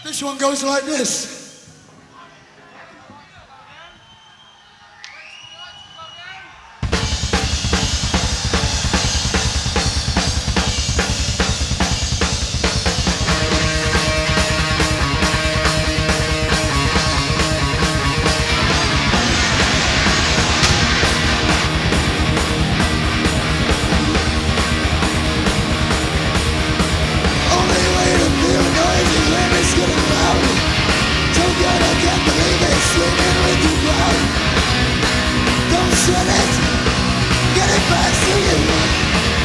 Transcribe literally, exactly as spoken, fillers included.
This one goes like this. Don't sweat it, get it back to you.